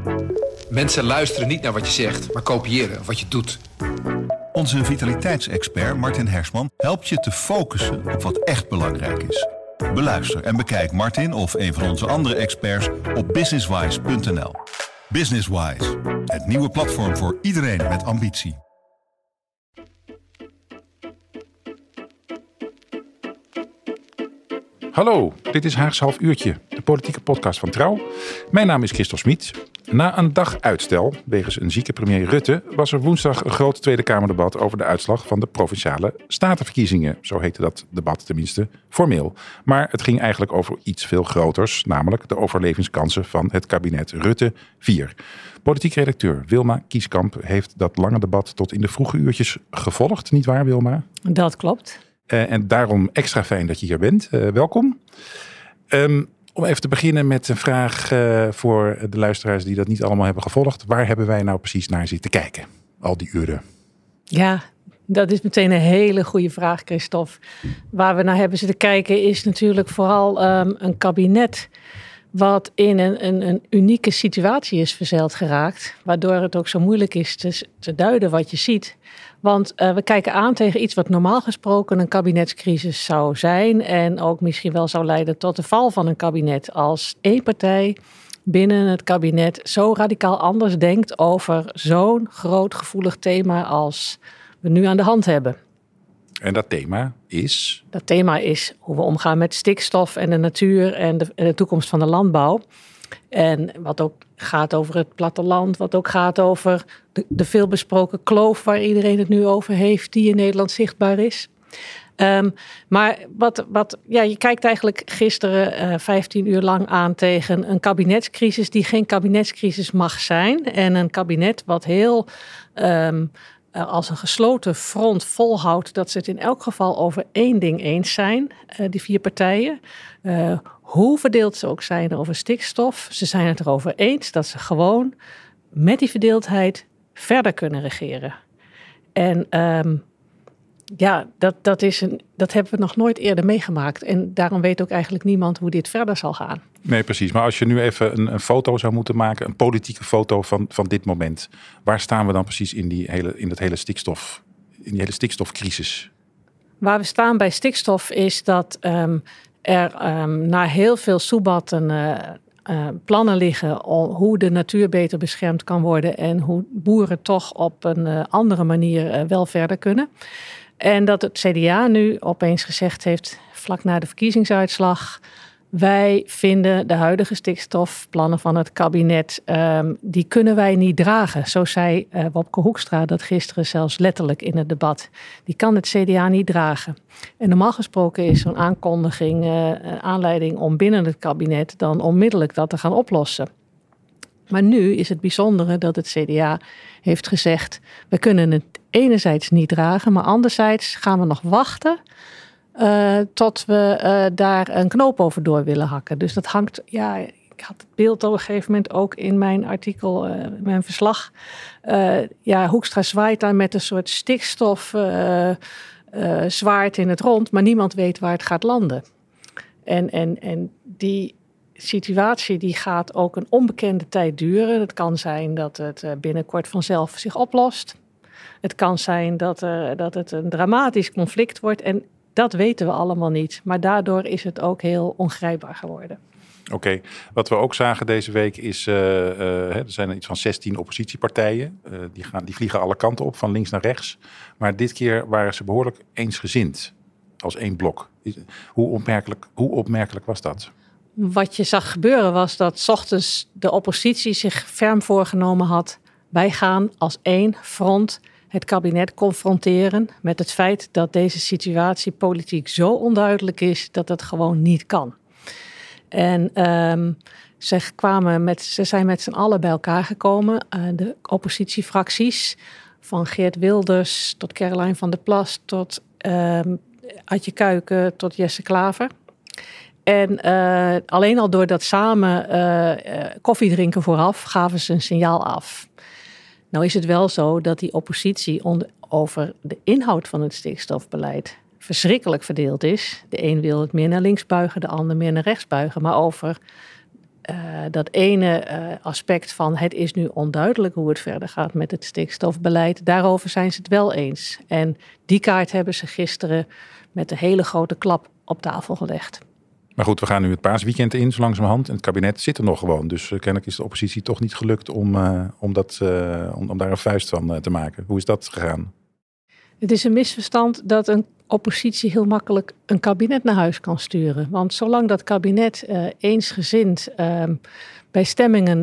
Mensen luisteren niet naar wat je zegt, maar kopiëren wat je doet. Onze vitaliteitsexpert Martin Hersman helpt je te focussen op wat echt belangrijk is. Beluister en bekijk Martin of een van onze andere experts op businesswise.nl. Businesswise, het nieuwe platform voor iedereen met ambitie. Hallo, dit is Haags Half Uurtje, de politieke podcast van Trouw. Mijn naam is Christophe Smit. Na een dag uitstel, wegens een zieke premier Rutte, was er woensdag een groot Tweede Kamerdebat over de uitslag van de Provinciale Statenverkiezingen. Zo heette dat debat tenminste formeel. Maar het ging eigenlijk over iets veel groters, namelijk de overlevingskansen van het kabinet Rutte 4. Politiek redacteur Wilma Kieskamp heeft dat lange debat tot in de vroege uurtjes gevolgd, nietwaar Wilma? Dat klopt. En daarom extra fijn dat je hier bent. Welkom. Om even te beginnen met een vraag voor de luisteraars die dat niet allemaal hebben gevolgd. Waar hebben wij nou precies naar zitten kijken, al die uren? Ja, dat is meteen een hele goede vraag, Christophe. Waar we naar hebben zitten kijken is natuurlijk vooral een kabinet wat in een unieke situatie is verzeild geraakt. Waardoor het ook zo moeilijk is te duiden wat je ziet. Want we kijken aan tegen iets wat normaal gesproken een kabinetscrisis zou zijn. En ook misschien wel zou leiden tot de val van een kabinet. Als één partij binnen het kabinet zo radicaal anders denkt over zo'n groot gevoelig thema als we nu aan de hand hebben. En dat thema is? Dat thema is hoe we omgaan met stikstof en de natuur en de toekomst van de landbouw. En wat ook gaat over het platteland, wat ook gaat over de veelbesproken kloof waar iedereen het nu over heeft, die in Nederland zichtbaar is. Maar je kijkt eigenlijk gisteren 15 uur lang aan tegen een kabinetscrisis die geen kabinetscrisis mag zijn. En een kabinet wat heel als een gesloten front volhoudt dat ze het in elk geval over één ding eens zijn, die vier partijen. Hoe verdeeld ze ook zijn over stikstof, ze zijn het erover eens dat ze gewoon met die verdeeldheid verder kunnen regeren. En dat hebben we nog nooit eerder meegemaakt. En daarom weet ook eigenlijk niemand hoe dit verder zal gaan. Nee, precies. Maar als je nu even een foto zou moeten maken, een politieke foto van dit moment. Waar staan we dan precies in die hele stikstofcrisis? Waar we staan bij stikstof is dat er na heel veel soebatten plannen liggen hoe de natuur beter beschermd kan worden en hoe boeren toch op een andere manier wel verder kunnen. En dat het CDA nu opeens gezegd heeft, vlak na de verkiezingsuitslag, wij vinden de huidige stikstofplannen van het kabinet, die kunnen wij niet dragen. Zo zei Wopke Hoekstra dat gisteren zelfs letterlijk in het debat. Die kan het CDA niet dragen. En normaal gesproken is zo'n aankondiging aanleiding om binnen het kabinet dan onmiddellijk dat te gaan oplossen. Maar nu is het bijzondere dat het CDA heeft gezegd, we kunnen het enerzijds niet dragen, maar anderzijds gaan we nog wachten tot we daar een knoop over door willen hakken. Dus dat hangt, ik had het beeld op een gegeven moment ook in mijn artikel, mijn verslag. Hoekstra zwaait daar met een soort stikstof zwaard in het rond, maar niemand weet waar het gaat landen. En die situatie die gaat ook een onbekende tijd duren. Het kan zijn dat het binnenkort vanzelf zich oplost. Het kan zijn dat het een dramatisch conflict wordt en dat weten we allemaal niet. Maar daardoor is het ook heel ongrijpbaar geworden. Oké. Wat we ook zagen deze week is, er zijn iets van 16 oppositiepartijen. Die vliegen alle kanten op, van links naar rechts. Maar dit keer waren ze behoorlijk eensgezind, als één blok. Hoe opmerkelijk was dat? Wat je zag gebeuren was dat 's ochtends de oppositie zich ferm voorgenomen had, wij gaan als één front het kabinet confronteren met het feit dat deze situatie politiek zo onduidelijk is dat het gewoon niet kan. En ze zijn met z'n allen bij elkaar gekomen, de oppositiefracties, van Geert Wilders tot Caroline van der Plas, tot Adje Kuiken, tot Jesse Klaver. En alleen al door dat samen koffie drinken vooraf gaven ze een signaal af. Nou is het wel zo dat die oppositie over de inhoud van het stikstofbeleid verschrikkelijk verdeeld is. De een wil het meer naar links buigen, de ander meer naar rechts buigen. Maar over dat ene aspect van het is nu onduidelijk hoe het verder gaat met het stikstofbeleid, daarover zijn ze het wel eens. En die kaart hebben ze gisteren met een hele grote klap op tafel gelegd. Maar goed, we gaan nu het paasweekend in, zo langzamerhand. En het kabinet zit er nog gewoon. Dus kennelijk is de oppositie toch niet gelukt om daar een vuist van te maken. Hoe is dat gegaan? Het is een misverstand dat een oppositie heel makkelijk een kabinet naar huis kan sturen. Want zolang dat kabinet eensgezind bij stemmingen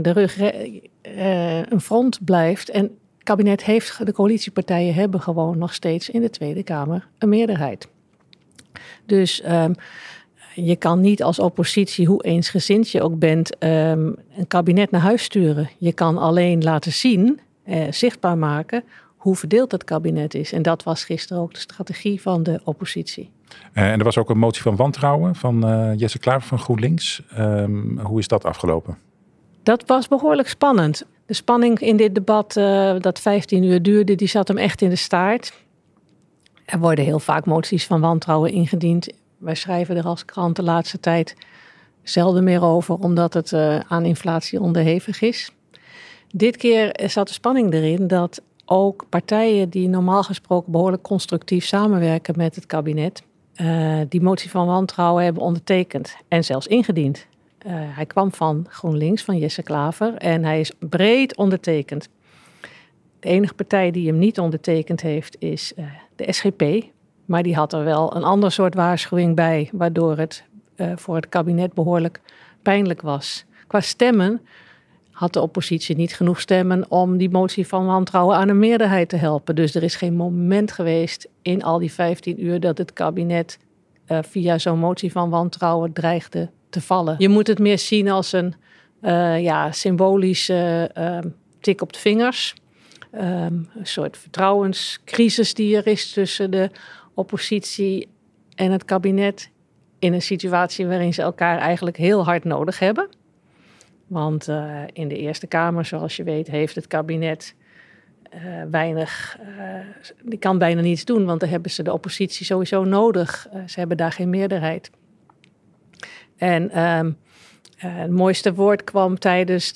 een front blijft. En het kabinet heeft, de coalitiepartijen hebben gewoon nog steeds in de Tweede Kamer een meerderheid. Dus je kan niet als oppositie, hoe eensgezind je ook bent, een kabinet naar huis sturen. Je kan alleen laten zien, zichtbaar maken, hoe verdeeld het kabinet is. En dat was gisteren ook de strategie van de oppositie. En er was ook een motie van wantrouwen van Jesse Klaver van GroenLinks. Hoe is dat afgelopen? Dat was behoorlijk spannend. De spanning in dit debat dat 15 uur duurde, die zat hem echt in de staart. Er worden heel vaak moties van wantrouwen ingediend. Wij schrijven er als krant de laatste tijd zelden meer over, omdat het aan inflatie onderhevig is. Dit keer zat de spanning erin dat ook partijen die normaal gesproken behoorlijk constructief samenwerken met het kabinet, die motie van wantrouwen hebben ondertekend en zelfs ingediend. Hij kwam van GroenLinks, van Jesse Klaver, en hij is breed ondertekend. De enige partij die hem niet ondertekend heeft is de SGP. Maar die had er wel een ander soort waarschuwing bij, waardoor het voor het kabinet behoorlijk pijnlijk was. Qua stemmen had de oppositie niet genoeg stemmen om die motie van wantrouwen aan een meerderheid te helpen. Dus er is geen moment geweest in al die 15 uur dat het kabinet via zo'n motie van wantrouwen dreigde te vallen. Je moet het meer zien als een symbolische tik op de vingers. Een soort vertrouwenscrisis die er is tussen de oppositie en het kabinet in een situatie waarin ze elkaar eigenlijk heel hard nodig hebben. Want in de Eerste Kamer, zoals je weet, heeft het kabinet die kan bijna niets doen, want dan hebben ze de oppositie sowieso nodig. Ze hebben daar geen meerderheid. En het mooiste woord kwam tijdens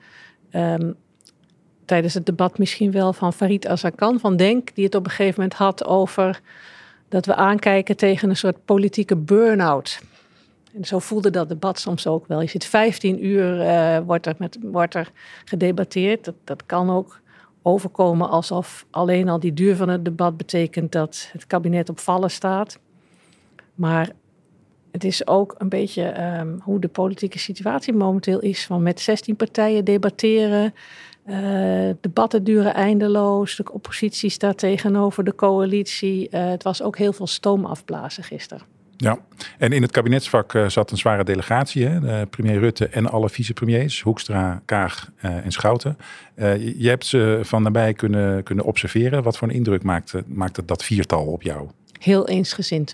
het debat misschien wel van Farid Azarkan van Denk, die het op een gegeven moment had over dat we aankijken tegen een soort politieke burn-out. En zo voelde dat debat soms ook wel. Je zit 15 uur, wordt er gedebatteerd. Dat kan ook overkomen alsof alleen al die duur van het debat betekent dat het kabinet op vallen staat. Maar het is ook een beetje hoe de politieke situatie momenteel is. Van met 16 partijen debatteren. Debatten duren eindeloos. De oppositie staat tegenover de coalitie. Het was ook heel veel stoom afblazen gisteren. Ja, en in het kabinetsvak zat een zware delegatie. Hè? Premier Rutte en alle vicepremiers. Hoekstra, Kaag en Schouten. Je hebt ze van nabij kunnen observeren. Wat voor een indruk maakte dat viertal op jou? Heel eensgezind.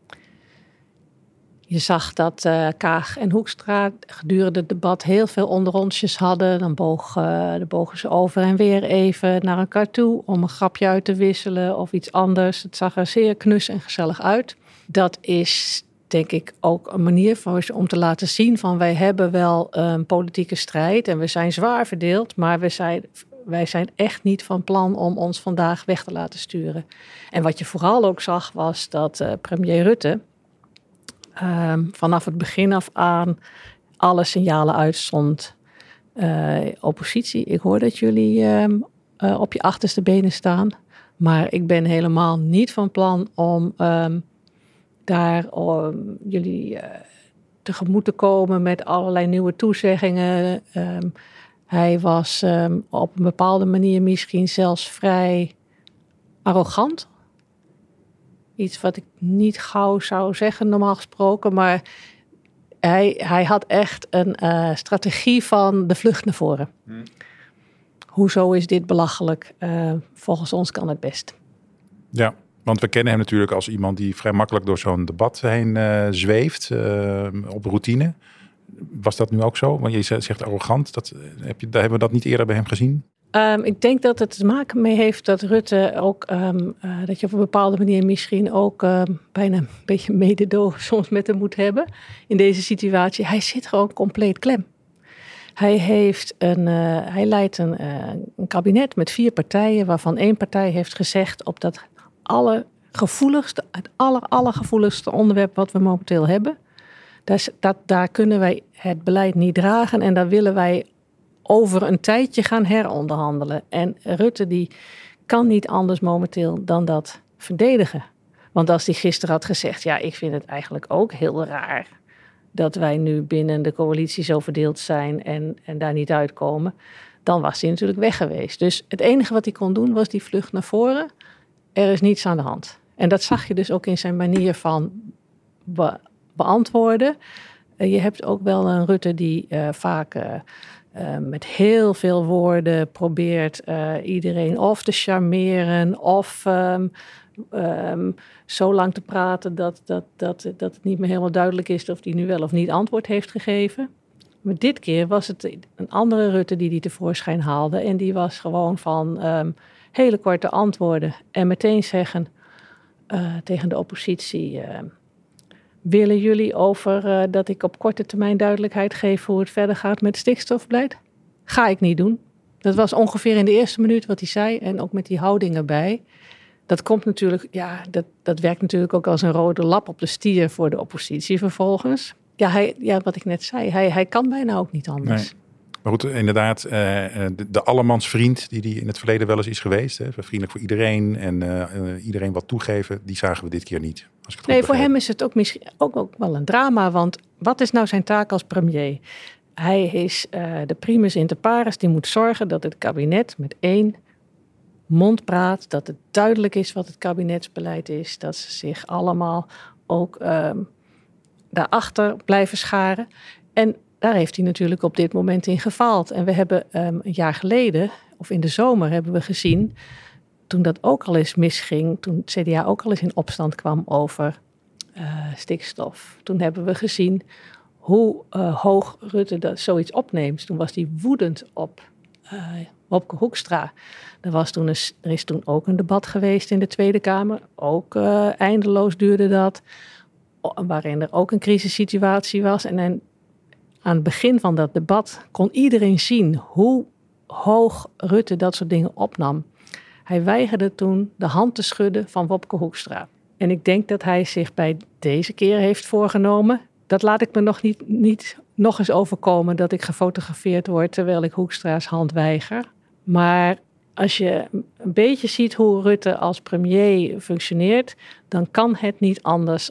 Je zag dat Kaag en Hoekstra gedurende het debat heel veel onderrondjes hadden. Dan bogen ze over en weer even naar elkaar toe om een grapje uit te wisselen of iets anders. Het zag er zeer knus en gezellig uit. Dat is denk ik ook een manier voor ze om te laten zien van wij hebben wel een politieke strijd en we zijn zwaar verdeeld, maar wij zijn echt niet van plan om ons vandaag weg te laten sturen. En wat je vooral ook zag was dat premier Rutte vanaf het begin af aan alle signalen uitzond. Oppositie, ik hoor dat jullie op je achterste benen staan, maar ik ben helemaal niet van plan om jullie tegemoet te komen met allerlei nieuwe toezeggingen. Hij was op een bepaalde manier misschien zelfs vrij arrogant. Iets wat ik niet gauw zou zeggen normaal gesproken, maar hij had echt een strategie van de vlucht naar voren. Hoezo is dit belachelijk? Volgens ons kan het best. Ja. Want we kennen hem natuurlijk als iemand die vrij makkelijk door zo'n debat heen zweeft op routine. Was dat nu ook zo? Want je zegt arrogant. Hebben we dat niet eerder bij hem gezien? Ik denk dat het te maken mee heeft dat Rutte ook, dat je op een bepaalde manier misschien ook bijna een beetje mededogen soms met hem moet hebben in deze situatie. Hij zit gewoon compleet klem. Hij leidt een kabinet met 4 partijen, waarvan 1 partij heeft gezegd op dat het allergevoeligste onderwerp wat we momenteel hebben. Daar kunnen wij het beleid niet dragen en daar willen wij over een tijdje gaan heronderhandelen. En Rutte die kan niet anders momenteel dan dat verdedigen. Want als hij gisteren had gezegd, ja, ik vind het eigenlijk ook heel raar dat wij nu binnen de coalitie zo verdeeld zijn en daar niet uitkomen, dan was hij natuurlijk weg geweest. Dus het enige wat hij kon doen was die vlucht naar voren. Er is niets aan de hand. En dat zag je dus ook in zijn manier van beantwoorden. Je hebt ook wel een Rutte die vaak met heel veel woorden probeert iedereen of te charmeren of zo lang te praten dat het niet meer helemaal duidelijk is of hij nu wel of niet antwoord heeft gegeven. Maar dit keer was het een andere Rutte die tevoorschijn haalde. En die was gewoon van hele korte antwoorden. En meteen zeggen tegen de oppositie, willen jullie over dat ik op korte termijn duidelijkheid geef hoe het verder gaat met het stikstofbeleid? Ga ik niet doen. Dat was ongeveer in de eerste minuut wat hij zei. En ook met die houding erbij. Dat komt natuurlijk, dat werkt natuurlijk ook als een rode lap op de stier voor de oppositie vervolgens. Ja, wat ik net zei, hij kan bijna ook niet anders. Nee. Maar goed, inderdaad, de allemansvriend die in het verleden wel eens is geweest. Hè, vriendelijk voor iedereen en iedereen wat toegeven, die zagen we dit keer niet. Als ik het goed voor hem is het ook misschien ook wel een drama. Want wat is nou zijn taak als premier? Hij is de primus inter pares, die moet zorgen dat het kabinet met 1 mond praat. Dat het duidelijk is wat het kabinetsbeleid is. Dat ze zich allemaal ook daarachter blijven scharen. En daar heeft hij natuurlijk op dit moment in gefaald. En we hebben een jaar geleden, of in de zomer, hebben we gezien, toen dat ook al eens misging, toen het CDA ook al eens in opstand kwam over stikstof. Toen hebben we gezien hoe hoog Rutte zoiets opneemt. Toen was hij woedend op Wopke Hoekstra. Er is toen ook een debat geweest in de Tweede Kamer. Ook eindeloos duurde dat. Waarin er ook een crisissituatie was. En aan het begin van dat debat kon iedereen zien hoe hoog Rutte dat soort dingen opnam. Hij weigerde toen de hand te schudden van Wopke Hoekstra. En ik denk dat hij zich bij deze keer heeft voorgenomen. Dat laat ik me niet nog eens overkomen dat ik gefotografeerd word terwijl ik Hoekstra's hand weiger. Maar als je een beetje ziet hoe Rutte als premier functioneert, dan kan het niet anders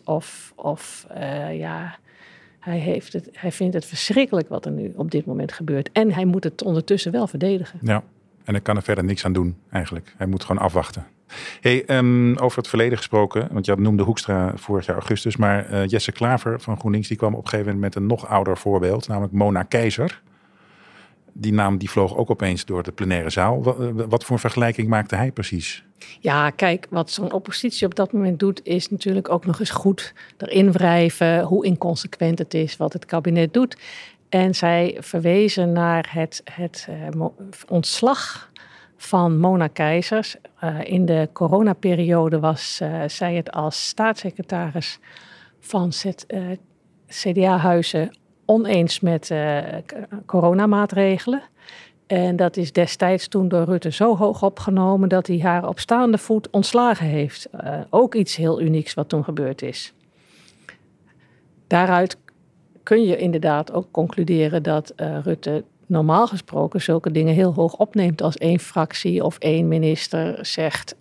hij vindt het verschrikkelijk wat er nu op dit moment gebeurt. En hij moet het ondertussen wel verdedigen. Ja, en hij kan er verder niks aan doen eigenlijk. Hij moet gewoon afwachten. Hey, over het verleden gesproken, want je noemde Hoekstra vorig jaar augustus, maar Jesse Klaver van GroenLinks die kwam op een gegeven moment met een nog ouder voorbeeld, namelijk Mona Keizer. Die naam die vloog ook opeens door de plenaire zaal. Wat voor een vergelijking maakte hij precies? Ja, kijk, wat zo'n oppositie op dat moment doet, is natuurlijk ook nog eens goed erin wrijven hoe inconsequent het is wat het kabinet doet. En zij verwezen naar het ontslag van Mona Keizers. In de coronaperiode was zij het als staatssecretaris van CDA-huizen oneens met coronamaatregelen. En dat is destijds toen door Rutte zo hoog opgenomen dat hij haar op staande voet ontslagen heeft. Ook iets heel unieks wat toen gebeurd is. Daaruit kun je inderdaad ook concluderen dat Rutte normaal gesproken zulke dingen heel hoog opneemt als 1 fractie of 1 minister zegt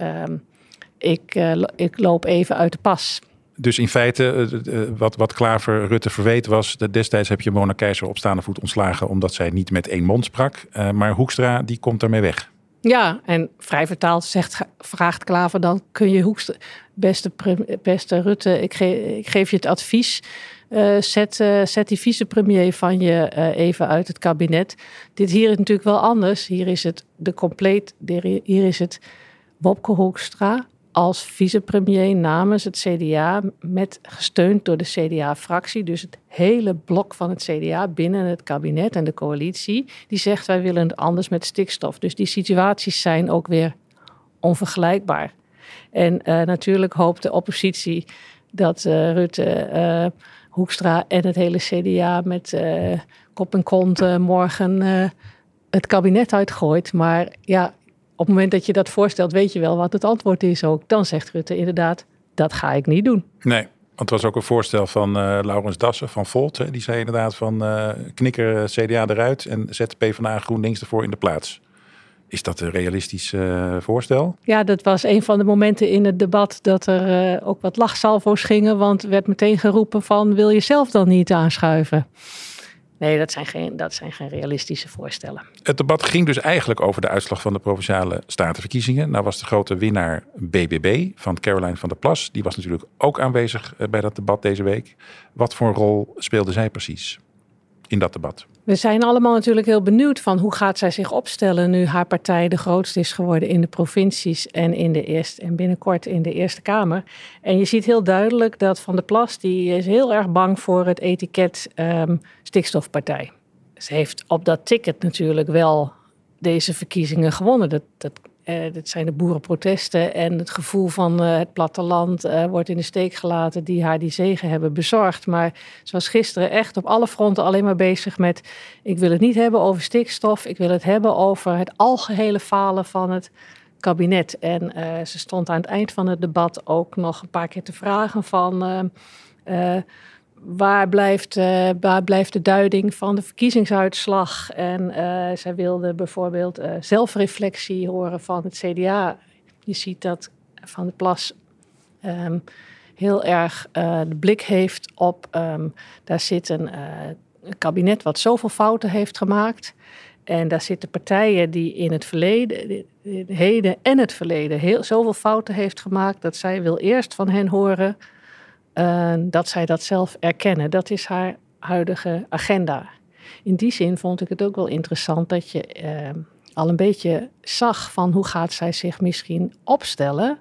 ik loop even uit de pas. Dus in feite, wat Klaver Rutte verweet was, dat destijds heb je Mona Keizer op staande voet ontslagen omdat zij niet met 1 mond sprak. Maar Hoekstra, die komt daarmee weg. Ja, en vrij vertaald vraagt Klaver dan, kun je Hoekstra, beste Rutte, ik geef je het advies, zet die vicepremier van je even uit het kabinet. Hier is natuurlijk wel anders. Hier is het Wopke Hoekstra als vicepremier namens het CDA, gesteund door de CDA-fractie, dus het hele blok van het CDA binnen het kabinet en de coalitie, die zegt wij willen het anders met stikstof. Dus die situaties zijn ook weer onvergelijkbaar. En natuurlijk hoopt de oppositie dat Rutte, Hoekstra en het hele CDA met kop en kont morgen het kabinet uitgooit. Maar ja, op het moment dat je dat voorstelt, weet je wel wat het antwoord is ook. Dan zegt Rutte inderdaad, dat ga ik niet doen. Nee, want het was ook een voorstel van Laurens Dassen van Volt. Hè? Die zei inderdaad van knikker CDA eruit en zet PvdA GroenLinks ervoor in de plaats. Is dat een realistisch voorstel? Ja, dat was een van de momenten in het debat dat er ook wat lachsalvo's gingen. Want er werd meteen geroepen van, wil je zelf dan niet aanschuiven? Nee, dat zijn geen realistische voorstellen. Het debat ging dus eigenlijk over de uitslag van de Provinciale Statenverkiezingen. Nou was de grote winnaar BBB van Caroline van der Plas. Die was natuurlijk ook aanwezig bij dat debat deze week. Wat voor een rol speelde zij precies in dat debat? We zijn allemaal natuurlijk heel benieuwd van hoe gaat zij zich opstellen nu haar partij de grootste is geworden in de provincies en binnenkort in de Eerste Kamer. En je ziet heel duidelijk dat Van der Plas, die is heel erg bang voor het etiket stikstofpartij. Ze heeft op dat ticket natuurlijk wel deze verkiezingen gewonnen. Dat zijn de boerenprotesten en het gevoel van het platteland wordt in de steek gelaten die haar die zege hebben bezorgd. Maar ze was gisteren echt op alle fronten alleen maar bezig met, ik wil het niet hebben over stikstof, ik wil het hebben over het algehele falen van het kabinet. En ze stond aan het eind van het debat ook nog een paar keer te vragen van waar blijft de duiding van de verkiezingsuitslag? En zij wilde bijvoorbeeld zelfreflectie horen van het CDA. Je ziet dat Van der Plas heel erg de blik heeft op, daar zit een kabinet wat zoveel fouten heeft gemaakt. En daar zitten partijen die in het verleden, het heden en het verleden zoveel fouten heeft gemaakt, dat zij wil eerst van hen horen dat zij dat zelf erkennen. Dat is haar huidige agenda. In die zin vond ik het ook wel interessant dat je al een beetje zag van hoe gaat zij zich misschien opstellen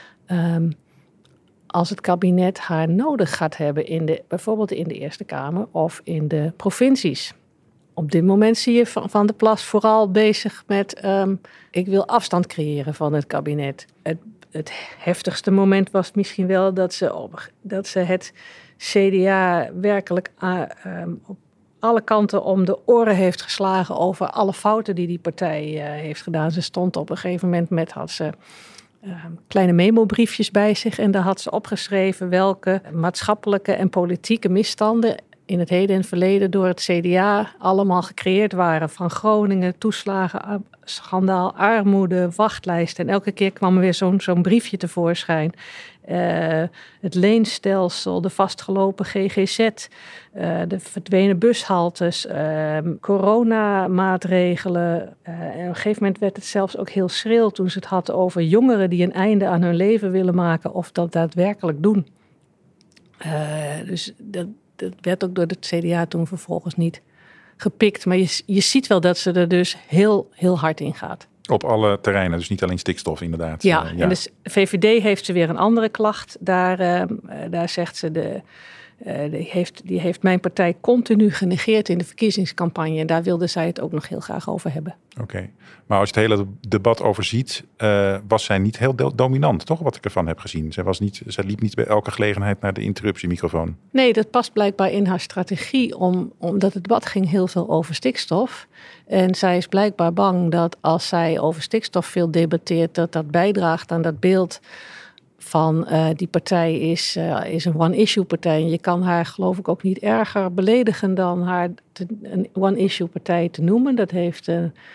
als het kabinet haar nodig gaat hebben bijvoorbeeld in de Eerste Kamer of in de provincies. Op dit moment zie je Van der Plas vooral bezig met ik wil afstand creëren van het kabinet. Het heftigste moment was misschien wel dat ze het CDA werkelijk op alle kanten om de oren heeft geslagen over alle fouten die partij heeft gedaan. Ze stond op een gegeven moment had ze kleine memobriefjes bij zich en daar had ze opgeschreven welke maatschappelijke en politieke misstanden in het heden en verleden door het CDA allemaal gecreëerd waren. Van Groningen, toeslagen, schandaal, armoede, wachtlijsten. En elke keer kwam er weer zo'n briefje tevoorschijn. Het leenstelsel, de vastgelopen GGZ, de verdwenen bushaltes, coronamaatregelen. En op een gegeven moment werd het zelfs ook heel schril toen ze het had over jongeren die een einde aan hun leven willen maken of dat daadwerkelijk doen. Dus dat werd ook door het CDA toen vervolgens niet gepikt. Maar je ziet wel dat ze er dus heel, heel hard in gaat. Op alle terreinen, dus niet alleen stikstof inderdaad. Ja, en dus VVD heeft ze weer een andere klacht. Daar zegt ze, die heeft mijn partij continu genegeerd in de verkiezingscampagne. En daar wilde zij het ook nog heel graag over hebben. Oké. Maar als je het hele debat overziet, was zij niet heel dominant, toch? Wat ik ervan heb gezien. Zij liep niet bij elke gelegenheid naar de interruptiemicrofoon. Nee, dat past blijkbaar in haar strategie, omdat het debat ging heel veel over stikstof. En zij is blijkbaar bang dat als zij over stikstof veel debatteert, dat bijdraagt aan dat beeld van die partij is een one-issue partij. En je kan haar geloof ik ook niet erger beledigen dan haar een one-issue partij te noemen. Dat heeft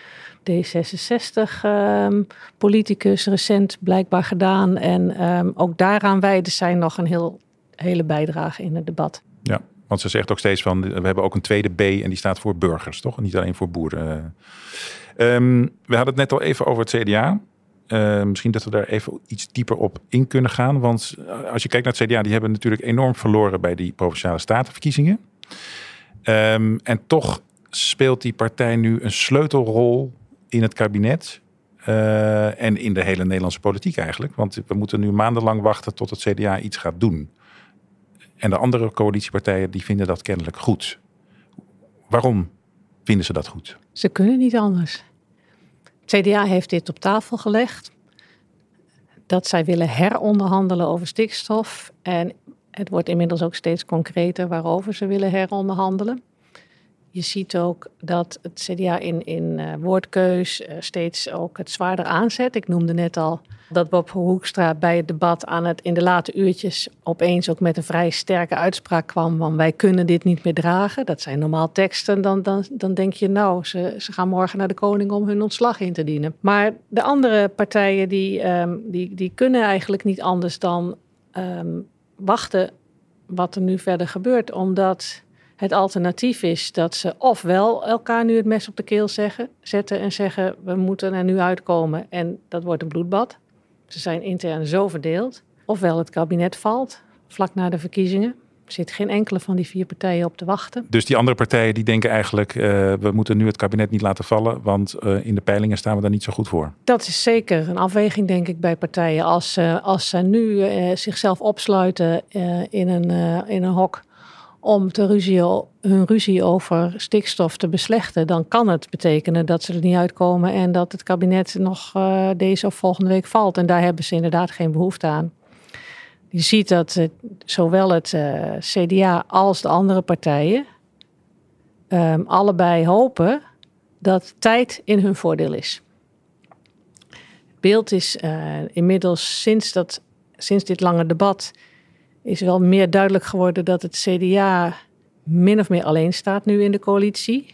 D66-politicus recent blijkbaar gedaan. En ook daaraan wijden zij nog een hele bijdrage in het debat. Ja, want ze zegt ook steeds van, we hebben ook een tweede B en die staat voor burgers, toch? Niet alleen voor boeren. We hadden het net al even over het CDA. Misschien dat we daar even iets dieper op in kunnen gaan. Want als je kijkt naar het CDA, die hebben natuurlijk enorm verloren bij die Provinciale Statenverkiezingen. En toch speelt die partij nu een sleutelrol in het kabinet. En in de hele Nederlandse politiek eigenlijk. Want we moeten nu maandenlang wachten tot het CDA iets gaat doen. En de andere coalitiepartijen die vinden dat kennelijk goed. Waarom vinden ze dat goed? Ze kunnen niet anders. Het CDA heeft dit op tafel gelegd. Dat zij willen heronderhandelen over stikstof. En Het wordt inmiddels ook steeds concreter waarover ze willen heronderhandelen. Je ziet ook dat het CDA in woordkeus steeds ook het zwaarder aanzet. Ik noemde net al dat Bob Hoekstra bij het debat in de late uurtjes opeens ook met een vrij sterke uitspraak kwam van wij kunnen dit niet meer dragen. Dat zijn normaal teksten. Dan denk je nou, ze gaan morgen naar de koning om hun ontslag in te dienen. Maar de andere partijen die kunnen eigenlijk niet anders dan wachten wat er nu verder gebeurt. Omdat het alternatief is dat ze ofwel elkaar nu het mes op de keel zetten en zeggen we moeten er nu uitkomen en dat wordt een bloedbad. Ze zijn intern zo verdeeld. Ofwel het kabinet valt vlak na de verkiezingen. Er zit geen enkele van die 4 partijen op te wachten. Dus die andere partijen die denken eigenlijk we moeten nu het kabinet niet laten vallen, want in de peilingen staan we daar niet zo goed voor. Dat is zeker een afweging denk ik bij partijen. Als ze nu zichzelf opsluiten in een hok om hun ruzie over stikstof te beslechten, dan kan het betekenen dat ze er niet uitkomen en dat het kabinet nog deze of volgende week valt. En daar hebben ze inderdaad geen behoefte aan. Je ziet dat zowel het CDA als de andere partijen allebei hopen dat tijd in hun voordeel is. Het beeld is inmiddels sinds dit lange debat is wel meer duidelijk geworden dat het CDA min of meer alleen staat nu in de coalitie.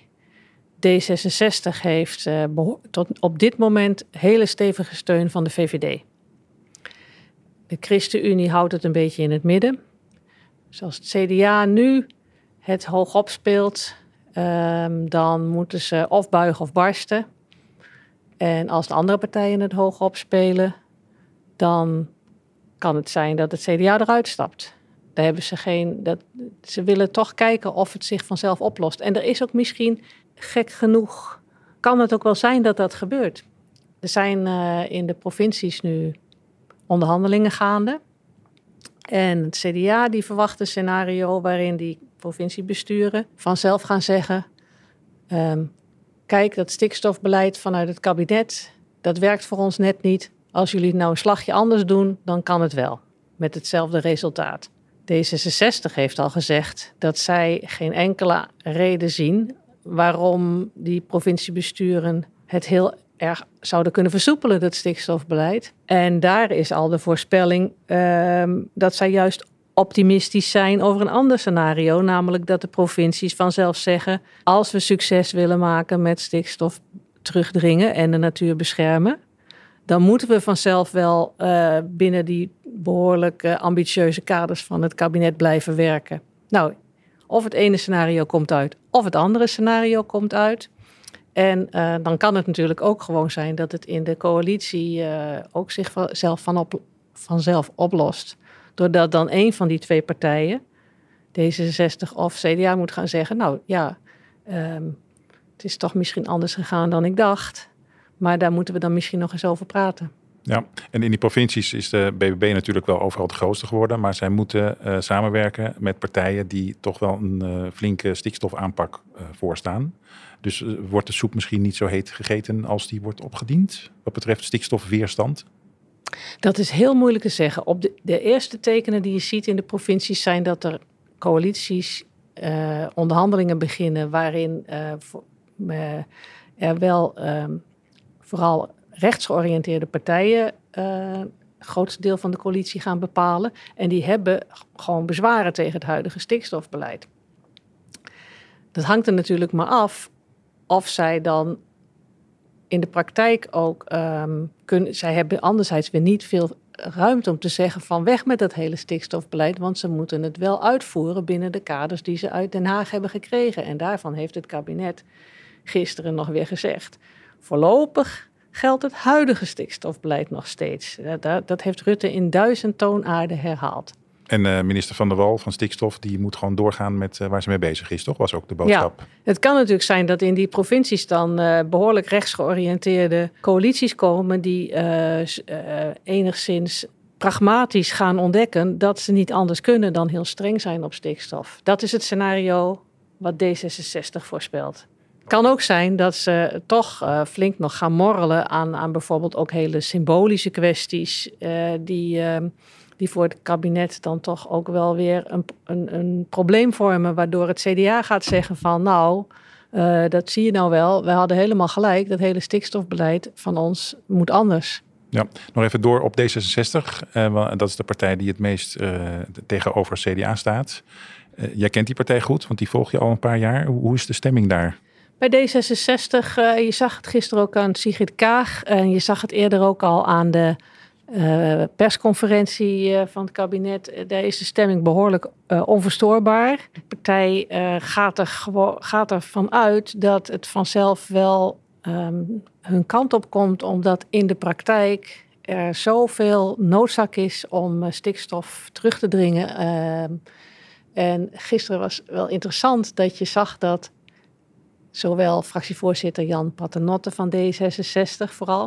D66 heeft tot op dit moment hele stevige steun van de VVD. De ChristenUnie houdt het een beetje in het midden. Dus als het CDA nu het hoog opspeelt, dan moeten ze of buigen of barsten. En als de andere partijen het hoog opspelen, dan kan het zijn dat het CDA eruit stapt. Daar hebben ze willen toch kijken of het zich vanzelf oplost. En er is ook misschien, gek genoeg, kan het ook wel zijn dat dat gebeurt. Er zijn in de provincies nu onderhandelingen gaande. En het CDA die verwacht een scenario waarin die provinciebesturen vanzelf gaan zeggen, kijk, dat stikstofbeleid vanuit het kabinet, dat werkt voor ons net niet. Als jullie nou een slagje anders doen, dan kan het wel. Met hetzelfde resultaat. D66 heeft al gezegd dat zij geen enkele reden zien waarom die provinciebesturen het heel erg zouden kunnen versoepelen, dat stikstofbeleid. En daar is al de voorspelling dat zij juist optimistisch zijn over een ander scenario. Namelijk dat de provincies vanzelf zeggen, als we succes willen maken met stikstof terugdringen en de natuur beschermen, dan moeten we vanzelf wel binnen die behoorlijk ambitieuze kaders van het kabinet blijven werken. Nou, of het ene scenario komt uit, of het andere scenario komt uit. En dan kan het natuurlijk ook gewoon zijn dat het in de coalitie ook zichzelf vanzelf oplost. Doordat dan een van die 2 partijen, D66 of CDA, moet gaan zeggen, nou ja, het is toch misschien anders gegaan dan ik dacht. Maar daar moeten we dan misschien nog eens over praten. Ja, en in die provincies is de BBB natuurlijk wel overal het grootste geworden. Maar zij moeten samenwerken met partijen die toch wel een flinke stikstofaanpak voorstaan. Dus wordt de soep misschien niet zo heet gegeten als die wordt opgediend wat betreft stikstofweerstand? Dat is heel moeilijk te zeggen. Op de eerste tekenen die je ziet in de provincies zijn dat er coalities onderhandelingen beginnen waarin er wel vooral rechtsgeoriënteerde partijen het grootste deel van de coalitie gaan bepalen. En die hebben gewoon bezwaren tegen het huidige stikstofbeleid. Dat hangt er natuurlijk maar af of zij dan in de praktijk ook kunnen. Zij hebben anderzijds weer niet veel ruimte om te zeggen van weg met dat hele stikstofbeleid, want ze moeten het wel uitvoeren binnen de kaders die ze uit Den Haag hebben gekregen. En daarvan heeft het kabinet gisteren nog weer gezegd, voorlopig geldt het huidige stikstofbeleid nog steeds. Dat heeft Rutte in 1000 toonaarden herhaald. En minister Van der Wal van Stikstof, die moet gewoon doorgaan met waar ze mee bezig is, toch? Was ook de boodschap. Ja, het kan natuurlijk zijn dat in die provincies dan behoorlijk rechtsgeoriënteerde coalities komen die enigszins pragmatisch gaan ontdekken dat ze niet anders kunnen dan heel streng zijn op stikstof. Dat is het scenario wat D66 voorspelt. Het kan ook zijn dat ze toch flink nog gaan morrelen aan bijvoorbeeld ook hele symbolische kwesties die die voor het kabinet dan toch ook wel weer een probleem vormen, waardoor het CDA gaat zeggen van nou, dat zie je nou wel. We hadden helemaal gelijk, dat hele stikstofbeleid van ons moet anders. Ja, nog even door op D66. Dat is de partij die het meest tegenover CDA staat. Jij kent die partij goed, want die volg je al een paar jaar. Hoe is de stemming daar? Bij D66, je zag het gisteren ook aan Sigrid Kaag. En je zag het eerder ook al aan de persconferentie van het kabinet. Daar is de stemming behoorlijk onverstoorbaar. De partij gaat ervan uit dat het vanzelf wel hun kant op komt, omdat in de praktijk er zoveel noodzaak is om stikstof terug te dringen. En gisteren was wel interessant dat je zag dat zowel fractievoorzitter Jan Paternotte van D66 vooral,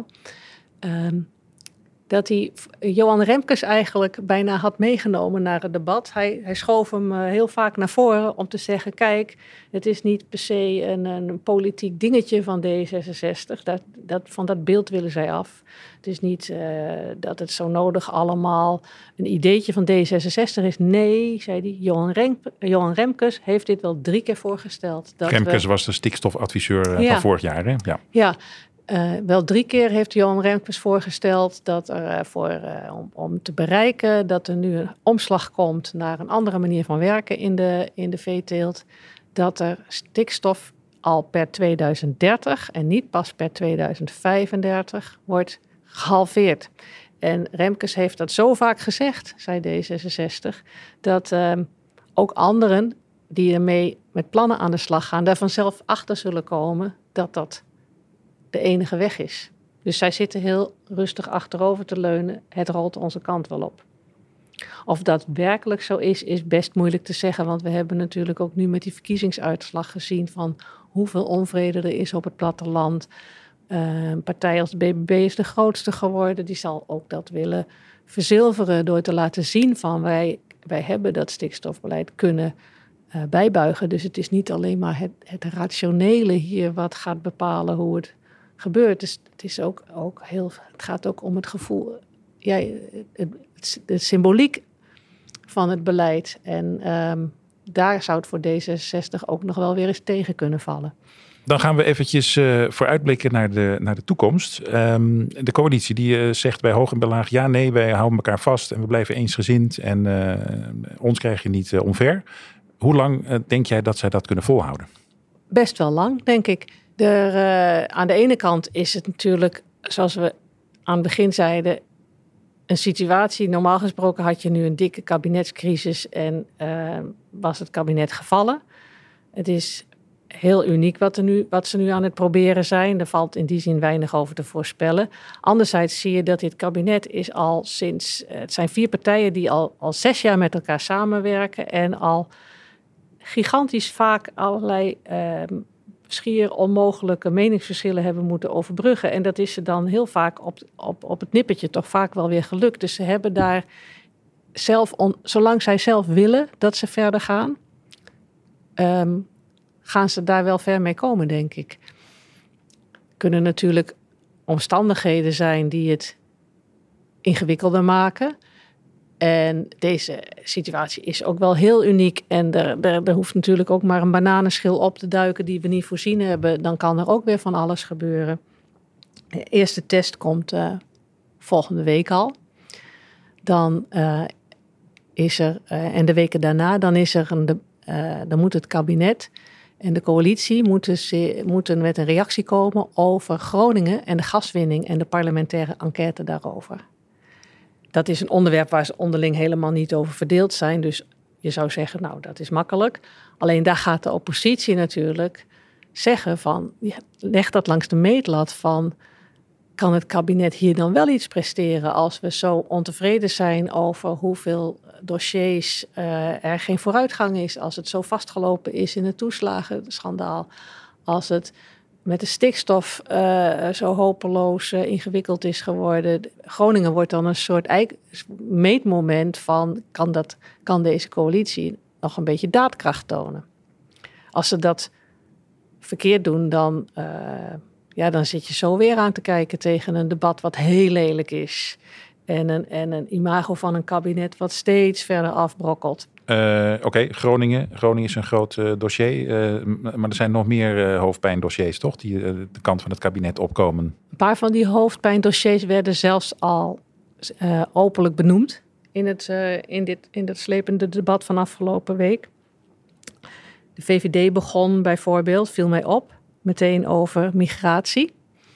dat hij Johan Remkes eigenlijk bijna had meegenomen naar het debat. Hij schoof hem heel vaak naar voren om te zeggen, kijk, het is niet per se een politiek dingetje van D66. Van dat beeld willen zij af. Het is niet dat het zo nodig allemaal een ideetje van D66 is. Nee, zei hij, Johan Remkes heeft dit wel 3 keer voorgesteld. Remkes was de stikstofadviseur van vorig jaar, hè? Ja. Wel 3 keer heeft Johan Remkes voorgesteld dat er om te bereiken dat er nu een omslag komt naar een andere manier van werken in de veeteelt. Dat er stikstof al per 2030 en niet pas per 2035 wordt gehalveerd. En Remkes heeft dat zo vaak gezegd, zei D66, dat ook anderen die ermee met plannen aan de slag gaan, daar vanzelf achter zullen komen dat de enige weg is. Dus zij zitten heel rustig achterover te leunen. Het rolt onze kant wel op. Of dat werkelijk zo is best moeilijk te zeggen. Want we hebben natuurlijk ook nu met die verkiezingsuitslag gezien van hoeveel onvrede er is op het platteland. Een partij als de BBB is de grootste geworden. Die zal ook dat willen verzilveren door te laten zien van wij hebben dat stikstofbeleid kunnen bijbuigen. Dus het is niet alleen maar het rationele hier wat gaat bepalen hoe het gebeurt. Dus het is ook het gaat ook om het gevoel, de symboliek van het beleid. En daar zou het voor D66 ook nog wel weer eens tegen kunnen vallen. Dan gaan we eventjes vooruitblikken naar de toekomst. De coalitie die zegt bij hoog en bij laag, ja, nee, wij houden elkaar vast en we blijven eensgezind en ons krijg je niet omver. Hoe lang denk jij dat zij dat kunnen volhouden? Best wel lang, denk ik. Aan de ene kant is het natuurlijk, zoals we aan het begin zeiden, een situatie. Normaal gesproken had je nu een dikke kabinetscrisis en was het kabinet gevallen. Het is heel uniek wat ze nu aan het proberen zijn. Er valt in die zin weinig over te voorspellen. Anderzijds zie je dat dit kabinet is al sinds... Het zijn 4 partijen die al 6 jaar met elkaar samenwerken en al gigantisch vaak allerlei schier onmogelijke meningsverschillen hebben moeten overbruggen. En dat is ze dan heel vaak op het nippertje toch vaak wel weer gelukt. Dus ze hebben daar zelf, zolang zij zelf willen dat ze verder gaan, gaan ze daar wel ver mee komen, denk ik. Kunnen natuurlijk omstandigheden zijn die het ingewikkelder maken. En deze situatie is ook wel heel uniek. En er hoeft natuurlijk ook maar een bananenschil op te duiken die we niet voorzien hebben. Dan kan er ook weer van alles gebeuren. De eerste test komt volgende week al. Dan is er, en de weken daarna, dan moet het kabinet en de coalitie moeten met een reactie komen over Groningen en de gaswinning en de parlementaire enquête daarover. Dat is een onderwerp waar ze onderling helemaal niet over verdeeld zijn. Dus je zou zeggen, nou, dat is makkelijk. Alleen daar gaat de oppositie natuurlijk zeggen van, leg dat langs de meetlat van, kan het kabinet hier dan wel iets presteren als we zo ontevreden zijn over hoeveel dossiers er geen vooruitgang is, als het zo vastgelopen is in het toeslagenschandaal, als het met de stikstof zo hopeloos ingewikkeld is geworden. Groningen wordt dan een soort meetmoment van, kan deze coalitie nog een beetje daadkracht tonen? Als ze dat verkeerd doen, dan zit je zo weer aan te kijken tegen een debat wat heel lelijk is. En een imago van een kabinet wat steeds verder afbrokkelt. Oké, Groningen. Groningen is een groot dossier. Maar er zijn nog meer hoofdpijndossiers, toch? Die de kant van het kabinet opkomen. Een paar van die hoofdpijndossiers werden zelfs al openlijk benoemd in dat slepende debat van afgelopen week. De VVD begon bijvoorbeeld, viel mij op, meteen over migratie.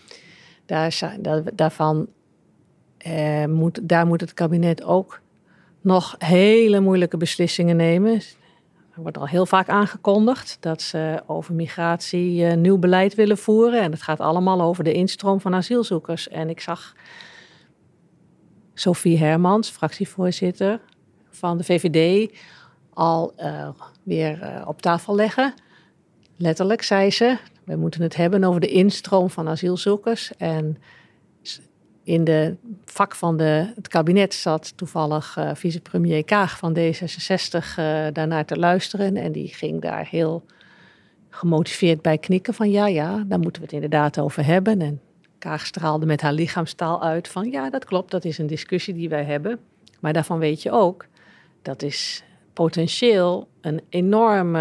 Daar moet het kabinet ook nog hele moeilijke beslissingen nemen. Er wordt al heel vaak aangekondigd dat ze over migratie nieuw beleid willen voeren. En het gaat allemaal over de instroom van asielzoekers. En ik zag Sophie Hermans, fractievoorzitter van de VVD, al weer op tafel leggen. Letterlijk zei ze, we moeten het hebben over de instroom van asielzoekers. En in de vak van het kabinet zat toevallig vicepremier Kaag van D66 daarnaar te luisteren. En die ging daar heel gemotiveerd bij knikken van ja, daar moeten we het inderdaad over hebben. En Kaag straalde met haar lichaamstaal uit van ja, dat klopt, dat is een discussie die wij hebben. Maar daarvan weet je ook, dat is potentieel een enorm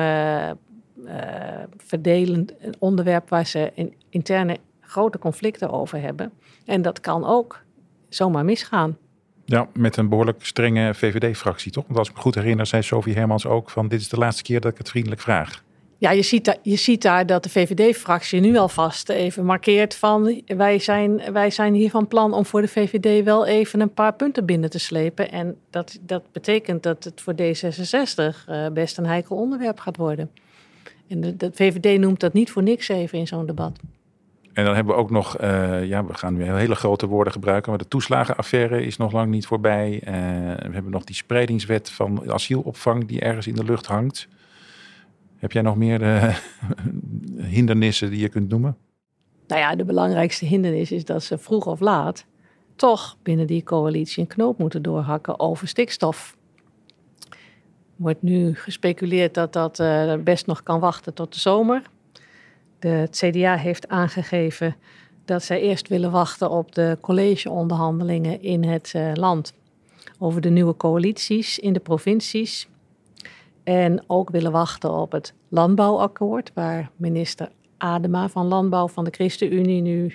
verdelend onderwerp waar ze interne grote conflicten over hebben. En dat kan ook zomaar misgaan. Ja, met een behoorlijk strenge VVD-fractie, toch? Want als ik me goed herinner, zei Sophie Hermans ook van dit is de laatste keer dat ik het vriendelijk vraag. Ja, je ziet daar dat de VVD-fractie nu alvast even markeert van wij zijn hier van plan om voor de VVD wel even een paar punten binnen te slepen. En dat betekent dat het voor D66 best een heikel onderwerp gaat worden. En de VVD noemt dat niet voor niks even in zo'n debat. En dan hebben we ook nog, we gaan nu hele grote woorden gebruiken, maar de toeslagenaffaire is nog lang niet voorbij. We hebben nog die spreidingswet van asielopvang die ergens in de lucht hangt. Heb jij nog meer hindernissen die je kunt noemen? Nou ja, de belangrijkste hindernis is dat ze vroeg of laat toch binnen die coalitie een knoop moeten doorhakken over stikstof. Er wordt nu gespeculeerd dat dat best nog kan wachten tot de zomer. Het CDA heeft aangegeven dat zij eerst willen wachten op de collegeonderhandelingen in het land over de nieuwe coalities in de provincies. En ook willen wachten op het landbouwakkoord, waar minister Adema van Landbouw van de ChristenUnie nu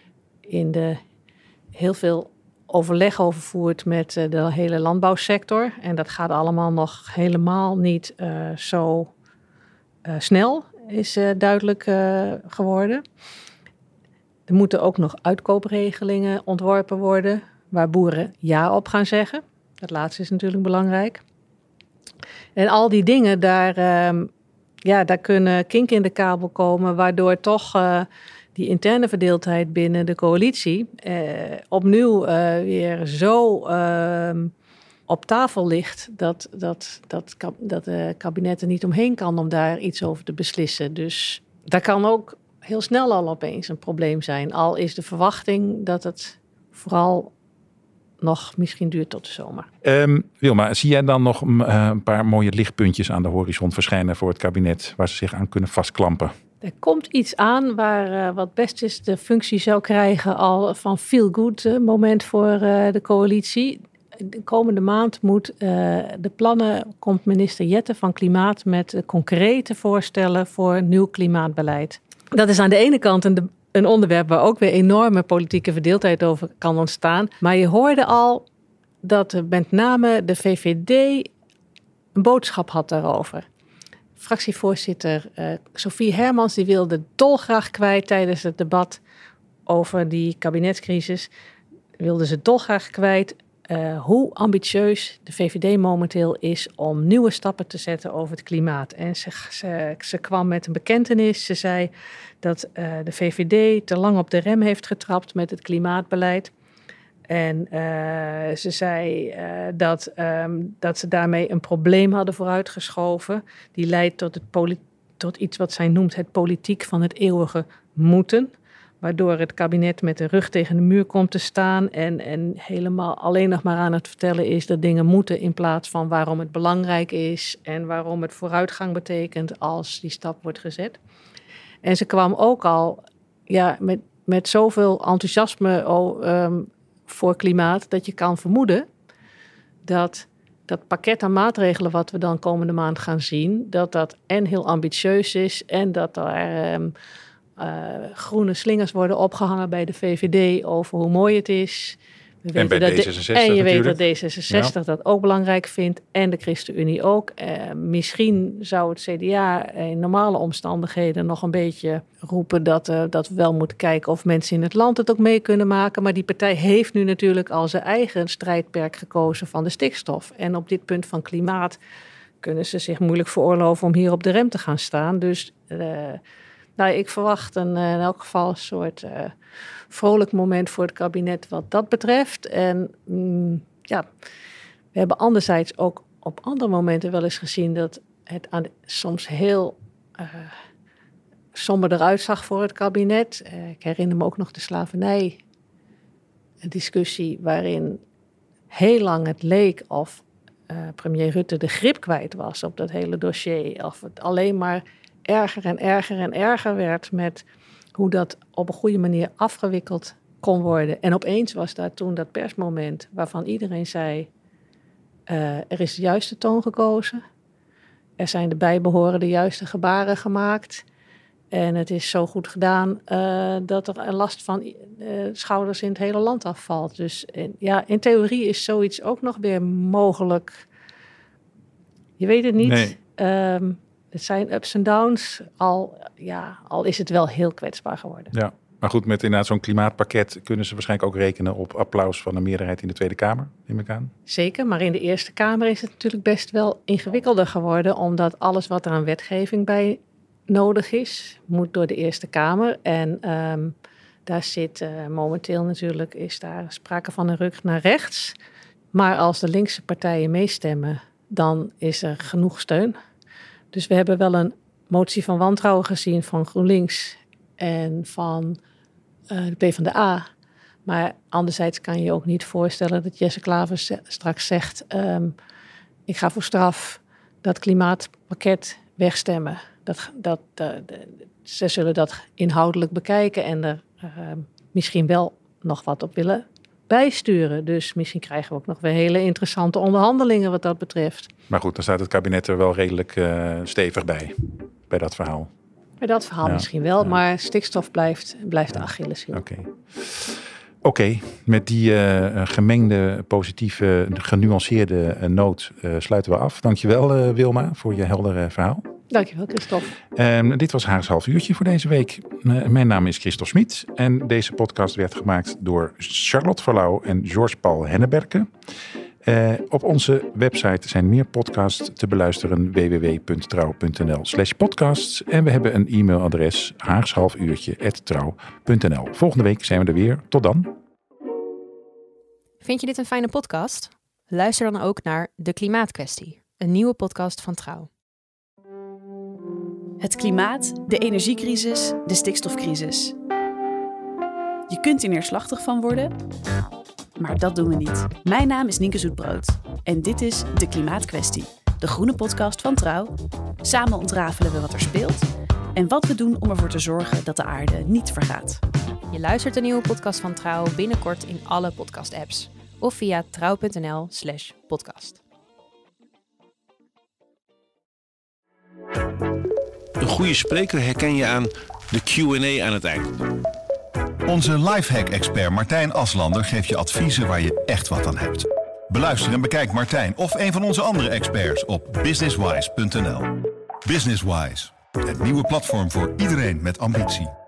heel veel overleg over voert met de hele landbouwsector. En dat gaat allemaal nog helemaal niet zo snel, is duidelijk geworden. Er moeten ook nog uitkoopregelingen ontworpen worden, waar boeren ja op gaan zeggen. Dat laatste is natuurlijk belangrijk. En al die dingen, daar kunnen kinken in de kabel komen, waardoor toch die interne verdeeldheid binnen de coalitie opnieuw weer zo op tafel ligt dat de kabinet er niet omheen kan om daar iets over te beslissen. Dus daar kan ook heel snel al opeens een probleem zijn. Al is de verwachting dat het vooral nog misschien duurt tot de zomer. Wilma, zie jij dan nog een paar mooie lichtpuntjes aan de horizon verschijnen voor het kabinet waar ze zich aan kunnen vastklampen? Er komt iets aan waar wat best eens de functie zou krijgen al van feel-good moment voor de coalitie. De komende maand komt minister Jette van Klimaat met concrete voorstellen voor nieuw klimaatbeleid. Dat is aan de ene kant een onderwerp waar ook weer enorme politieke verdeeldheid over kan ontstaan. Maar je hoorde al dat met name de VVD een boodschap had daarover. Fractievoorzitter Sophie Hermans die wilde dolgraag kwijt tijdens het debat over die kabinetscrisis. Wilde ze dolgraag kwijt hoe ambitieus de VVD momenteel is om nieuwe stappen te zetten over het klimaat. En ze kwam met een bekentenis. Ze zei dat de VVD te lang op de rem heeft getrapt met het klimaatbeleid. En ze zei dat ze daarmee een probleem hadden vooruitgeschoven. Die leidt tot iets wat zij noemt het politiek van het eeuwige moeten. Waardoor het kabinet met de rug tegen de muur komt te staan en helemaal alleen nog maar aan het vertellen is dat dingen moeten in plaats van waarom het belangrijk is en waarom het vooruitgang betekent als die stap wordt gezet. En ze kwam ook al met zoveel enthousiasme voor klimaat, dat je kan vermoeden dat dat pakket aan maatregelen wat we dan komende maand gaan zien, dat en heel ambitieus is en dat er groene slingers worden opgehangen bij de VVD over hoe mooi het is. En bij D66 en je natuurlijk. weet dat D66 dat ook belangrijk vindt en de ChristenUnie ook. Misschien zou het CDA in normale omstandigheden nog een beetje roepen dat we wel moeten kijken of mensen in het land het ook mee kunnen maken. Maar die partij heeft nu natuurlijk al zijn eigen strijdperk gekozen van de stikstof. En op dit punt van klimaat kunnen ze zich moeilijk veroorloven om hier op de rem te gaan staan. Dus ik verwacht in elk geval een soort vrolijk moment voor het kabinet wat dat betreft. En we hebben anderzijds ook op andere momenten wel eens gezien dat het soms heel somber eruit zag voor het kabinet. Ik herinner me ook nog de slavernij-discussie waarin heel lang het leek of premier Rutte de grip kwijt was op dat hele dossier. Of het alleen maar erger en erger en erger werd met hoe dat op een goede manier afgewikkeld kon worden. En opeens was daar toen dat persmoment waarvan iedereen zei, er is de juiste toon gekozen. Er zijn de bijbehorende juiste gebaren gemaakt. En het is zo goed gedaan dat er een last van schouders in het hele land afvalt. Dus in theorie is zoiets ook nog weer mogelijk. Je weet het niet. Nee. Het zijn ups en downs, al is het wel heel kwetsbaar geworden. Ja, maar goed, met inderdaad zo'n klimaatpakket kunnen ze waarschijnlijk ook rekenen op applaus van de meerderheid in de Tweede Kamer, neem ik aan. Zeker, maar in de Eerste Kamer is het natuurlijk best wel ingewikkelder geworden, omdat alles wat er aan wetgeving bij nodig is, moet door de Eerste Kamer. En daar zit momenteel natuurlijk, is daar sprake van een ruk naar rechts. Maar als de linkse partijen meestemmen, dan is er genoeg steun. Dus we hebben wel een motie van wantrouwen gezien van GroenLinks en van de PvdA. Maar anderzijds kan je ook niet voorstellen dat Jesse Klaver straks zegt, ik ga voor straf dat klimaatpakket wegstemmen. Ze zullen dat inhoudelijk bekijken en er misschien wel nog wat op willen bijsturen. Dus misschien krijgen we ook nog weer hele interessante onderhandelingen wat dat betreft. Maar goed, dan staat het kabinet er wel redelijk stevig bij dat verhaal. Bij dat verhaal misschien wel, maar stikstof blijft de Achilleshiel. Oké, met die gemengde, positieve, genuanceerde noot sluiten we af. Dankjewel Wilma voor je heldere verhaal. Dankjewel Christophe. Dit was Haags half uurtje voor deze week. Mijn naam is Christophe Smit en deze podcast werd gemaakt door Charlotte Verlauw en Georges-Paul Henneberke. Op onze website zijn meer podcasts te beluisteren, www.trouw.nl/podcasts. En we hebben een e-mailadres haagshalfuurtje@trouw.nl. Volgende week zijn we er weer. Tot dan. Vind je dit een fijne podcast? Luister dan ook naar De Klimaatkwestie, een nieuwe podcast van Trouw. Het klimaat, de energiecrisis, de stikstofcrisis. Je kunt er neerslachtig van worden, maar dat doen we niet. Mijn naam is Nienke Zoetbrood en dit is De Klimaatkwestie, de groene podcast van Trouw. Samen ontrafelen we wat er speelt en wat we doen om ervoor te zorgen dat de aarde niet vergaat. Je luistert een nieuwe podcast van Trouw binnenkort in alle podcast-apps of via trouw.nl/podcast. Een goede spreker herken je aan de Q&A aan het eind. Onze lifehack-expert Martijn Aslander geeft je adviezen waar je echt wat aan hebt. Beluister en bekijk Martijn of een van onze andere experts op businesswise.nl. Businesswise, het nieuwe platform voor iedereen met ambitie.